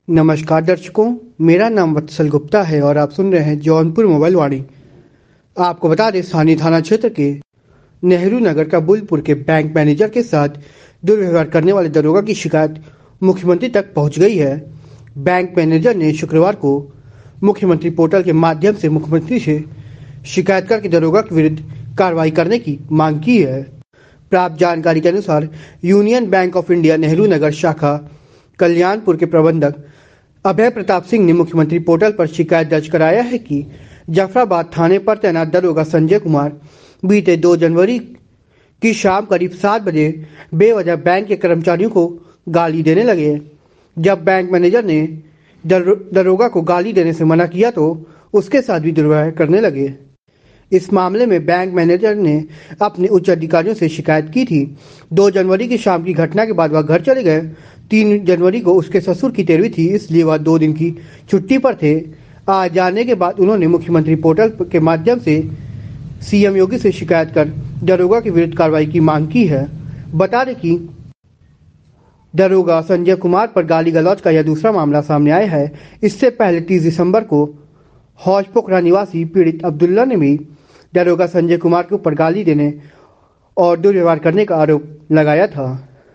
नमस्कार दर्शकों, मेरा नाम वत्सल गुप्ता है और आप सुन रहे हैं जौनपुर मोबाइल वाणी। आपको बता दें, स्थानीय थाना क्षेत्र के नेहरू नगर का बुलपुर के बैंक मैनेजर के साथ दुर्व्यवहार करने वाले दरोगा की शिकायत मुख्यमंत्री तक पहुंच गई है। बैंक मैनेजर ने शुक्रवार को मुख्यमंत्री पोर्टल के माध्यम से मुख्यमंत्री से शिकायत करके दरोगा के विरुद्ध कार्रवाई करने की मांग की है। प्राप्त जानकारी के अनुसार Union Bank of India Nehru Nagar शाखा कल्याणपुर के प्रबंधक अभय प्रताप सिंह ने मुख्यमंत्री पोर्टल पर शिकायत दर्ज कराया है कि जाफराबाद थाने पर तैनात दरोगा संजय कुमार बीते 2 जनवरी की शाम करीब 7 बजे बेवजह बैंक के कर्मचारियों को गाली देने लगे। जब बैंक मैनेजर ने दरोगा को गाली देने से मना किया तो उसके साथ भी दुर्व्यवहार करने लगे। इस मामले में बैंक मैनेजर ने अपने उच्च अधिकारियों से शिकायत की थी। 2 जनवरी की शाम की घटना के बाद वह घर चले गए। 3 जनवरी को उसके ससुर की तेरहवीं थी, इसलिए वह 2 दिन की छुट्टी पर थे। आज जाने के बाद उन्होंने मुख्यमंत्री पोर्टल के माध्यम से सीएम योगी से शिकायत कर दरोगा के विरुद्ध कार्रवाई की मांग की है। बता दें कि दरोगा संजय कुमार पर गाली गलौज का यह दूसरा मामला सामने आया है। इससे पहले 30 दिसंबर को हौजपोखरा निवासी पीड़ित अब्दुल्ला ने भी दरोगा संजय कुमार के ऊपर गाली देने और दुर्व्यवहार करने का आरोप लगाया था।